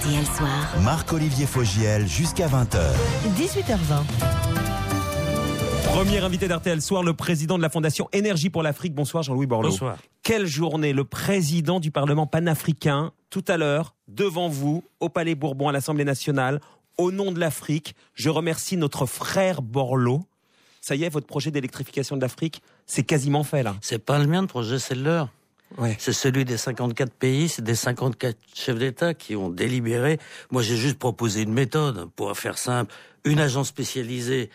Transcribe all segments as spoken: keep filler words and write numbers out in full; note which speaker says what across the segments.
Speaker 1: R T L Soir.
Speaker 2: Marc-Olivier Fogiel jusqu'à vingt heures.
Speaker 3: dix-huit heures vingt.
Speaker 4: Premier invité d'R T L Soir, le président de la Fondation Énergie pour l'Afrique. Bonsoir Jean-Louis Borloo.
Speaker 5: Bonsoir.
Speaker 4: Quelle journée, le président du Parlement panafricain, tout à l'heure, devant vous, au Palais Bourbon, à l'Assemblée nationale, au nom de l'Afrique. Je remercie notre frère Borloo. Ça y est, votre projet d'électrification de l'Afrique, c'est quasiment fait là.
Speaker 5: C'est pas le mien le projet, c'est le leur.
Speaker 4: Ouais.
Speaker 5: C'est celui des cinquante-quatre pays, c'est des cinquante-quatre chefs d'État qui ont délibéré. Moi, j'ai juste proposé une méthode pour faire simple. Une agence spécialisée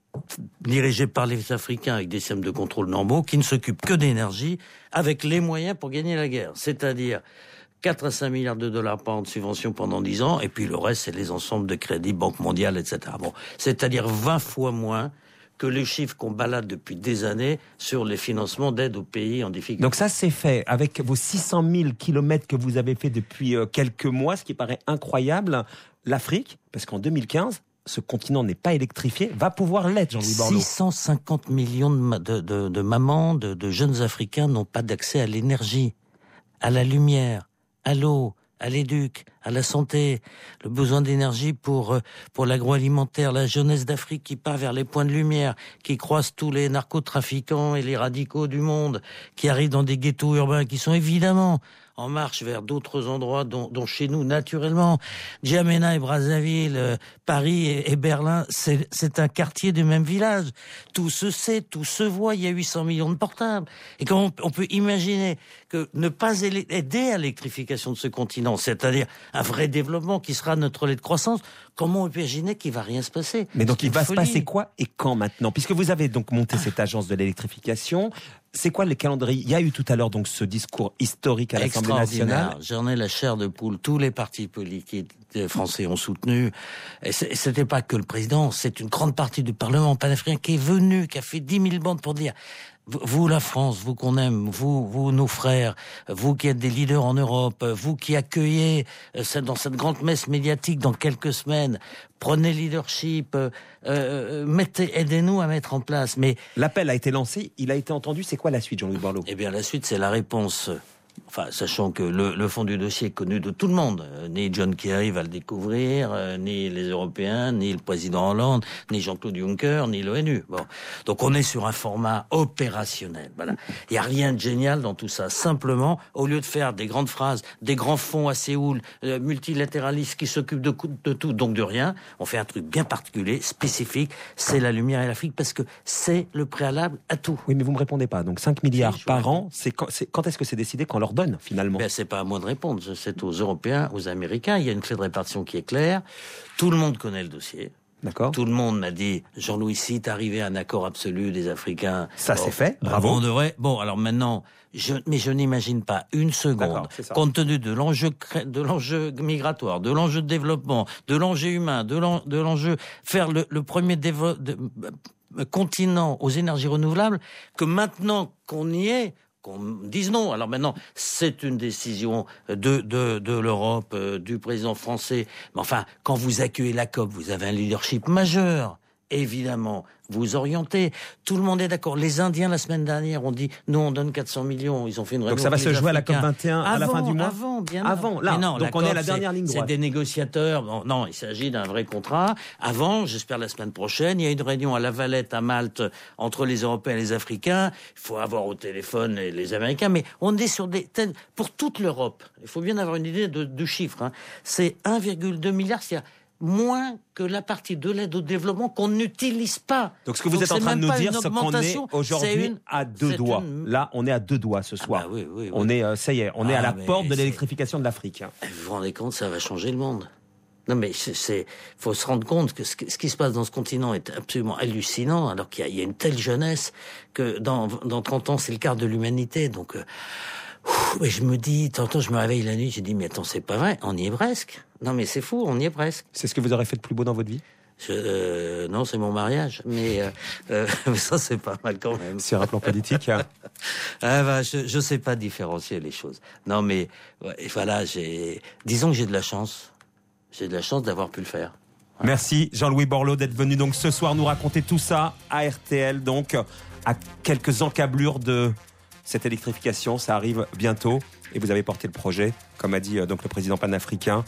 Speaker 5: dirigée par les Africains avec des systèmes de contrôle normaux qui ne s'occupent que d'énergie avec les moyens pour gagner la guerre. C'est-à-dire quatre à cinq milliards de dollars par an de subventions pendant dix ans et puis le reste, c'est les ensembles de crédits, Banque mondiale, et cetera. Bon, c'est-à-dire vingt fois moins que les chiffres qu'on balade depuis des années sur les financements d'aide aux pays en difficulté.
Speaker 4: Donc ça, c'est fait avec vos six cent mille kilomètres que vous avez fait depuis euh, quelques mois, ce qui paraît incroyable. L'Afrique, parce qu'en deux mille quinze, ce continent n'est pas électrifié, va pouvoir l'être, Jean-Louis Borloo.
Speaker 5: six cent cinquante millions de, ma- de, de, de mamans, de, de jeunes Africains n'ont pas d'accès à l'énergie, à la lumière, à l'eau, à l'éduc, à la santé, le besoin d'énergie pour euh, pour l'agroalimentaire, la jeunesse d'Afrique qui part vers les points de lumière, qui croise tous les narcotrafiquants et les radicaux du monde, qui arrivent dans des ghettos urbains qui sont évidemment en marche vers d'autres endroits dont, dont chez nous, naturellement. N'Djamena et Brazzaville, euh, Paris et, et Berlin, c'est, c'est un quartier du même village. Tout se sait, tout se voit, il y a huit cents millions de portables. Et comment on, on peut imaginer que ne pas aider à l'électrification de ce continent, c'est-à-dire un vrai développement qui sera notre relais de croissance, comment on peut imaginer qu'il va rien se passer?
Speaker 4: Mais donc
Speaker 5: c'est
Speaker 4: il va
Speaker 5: folie.
Speaker 4: se passer quoi et quand maintenant? Puisque vous avez donc monté cette agence de l'électrification, c'est quoi le calendrier? Il y a eu tout à l'heure donc ce discours historique à l'Assemblée nationale.
Speaker 5: J'en ai la chair de poule. Tous les partis politiques français ont soutenu. Et c'était pas que le président, c'est une grande partie du Parlement panafricain qui est venu, qui a fait dix mille bandes pour dire: vous, la France, vous qu'on aime, vous, vous, nos frères, vous qui êtes des leaders en Europe, vous qui accueillez dans cette grande messe médiatique dans quelques semaines, prenez leadership, euh, mettez, aidez-nous à mettre en place. Mais
Speaker 4: l'appel a été lancé, il a été entendu. C'est quoi la suite, Jean-Louis Borloo?
Speaker 5: Eh bien, la suite, c'est la réponse. Enfin, sachant que le, le fond du dossier est connu de tout le monde. Euh, ni John Kerry va le découvrir, euh, ni les Européens, ni le président Hollande, ni Jean-Claude Juncker, ni l'ONU. Bon, donc on est sur un format opérationnel. Voilà. Il y a rien de génial dans tout ça. Simplement, au lieu de faire des grandes phrases, des grands fonds à Séoul, euh, multilatéralistes qui s'occupent de, de tout, donc de rien, on fait un truc bien particulier, spécifique. C'est la lumière et l'Afrique parce que c'est le préalable à tout.
Speaker 4: Oui, mais vous me répondez pas. Donc cinq milliards
Speaker 5: Si,
Speaker 4: par an, c'est quand, c'est, quand est-ce que c'est décidé qu'on leur donne finalement?
Speaker 5: Ben, c'est pas à moi de répondre, c'est aux Européens, aux Américains. Il y a une clé de répartition qui est claire. Tout le monde connaît le dossier.
Speaker 4: D'accord.
Speaker 5: Tout le monde m'a dit, Jean-Louis, si t'arrivais à un accord absolu des Africains...
Speaker 4: Ça
Speaker 5: bon,
Speaker 4: c'est fait,
Speaker 5: euh,
Speaker 4: bravo.
Speaker 5: On devrait... Bon, alors maintenant, je, mais je n'imagine pas une seconde, compte tenu de l'enjeu, de l'enjeu migratoire, de l'enjeu de développement, de l'enjeu humain, de l'enjeu, de l'enjeu faire le, le premier dévo, de, euh, continent aux énergies renouvelables, que maintenant qu'on y est, qu'on dise non. Alors maintenant, c'est une décision de de, de l'Europe, euh, du président français. Mais enfin, quand vous accueillez la COP, vous avez un leadership majeur. Évidemment, vous orientez. Tout le monde est d'accord. Les Indiens, la semaine dernière, ont dit, nous, on donne quatre cents millions. Ils ont fait une réunion.
Speaker 4: Donc ça va se jouer
Speaker 5: Africains.
Speaker 4: à la COP vingt et un à la fin du mois?
Speaker 5: Avant, bien
Speaker 4: avant. Là,
Speaker 5: non,
Speaker 4: donc
Speaker 5: la
Speaker 4: on
Speaker 5: COP,
Speaker 4: est à la dernière ligne droite.
Speaker 5: C'est des négociateurs. Non, non, il s'agit d'un vrai contrat. Avant, j'espère la semaine prochaine, il y a une réunion à La Valette, à Malte, entre les Européens et les Africains. Il faut avoir au téléphone les, les Américains. Mais on est sur des... Pour toute l'Europe, il faut bien avoir une idée de, de chiffre. Hein. C'est un virgule deux milliard, c'est-à-dire moins que la partie de l'aide au développement qu'on n'utilise pas.
Speaker 4: Donc ce que vous Donc êtes en train de nous dire, c'est qu'on est aujourd'hui
Speaker 5: une,
Speaker 4: à deux doigts. Une... Là, on est à deux doigts ce soir.
Speaker 5: Ah bah oui, oui, oui.
Speaker 4: On est, euh, ça y est, on ah est à la porte de
Speaker 5: c'est...
Speaker 4: l'électrification de l'Afrique.
Speaker 5: Vous vous rendez compte, ça va changer le monde. Non mais c'est, c'est, faut se rendre compte que ce, ce qui se passe dans ce continent est absolument hallucinant, alors qu'il y a, il y a une telle jeunesse que dans, dans trente ans, c'est le quart de l'humanité. Donc, euh, ouf, mais je me dis, tantôt je me réveille la nuit, je dis, mais attends, c'est pas vrai, on y est presque. Non mais c'est fou, on y est presque.
Speaker 4: C'est ce que vous aurez fait de plus beau dans votre vie?
Speaker 5: Je, euh, non, c'est mon mariage, mais, euh, euh, mais ça c'est pas mal quand même.
Speaker 4: Sur un plan politique. Hein.
Speaker 5: Ah bah, je, je sais pas différencier les choses. Non mais ouais, voilà, j'ai, disons que j'ai de la chance. J'ai de la chance d'avoir pu le faire.
Speaker 4: Voilà. Merci Jean-Louis Borloo d'être venu donc ce soir nous raconter tout ça à R T L, donc à quelques encablures de cette électrification. Ça arrive bientôt et vous avez porté le projet, comme a dit donc le président panafricain.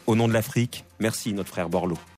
Speaker 4: au nom de l'Afrique. Merci, notre frère Borloo.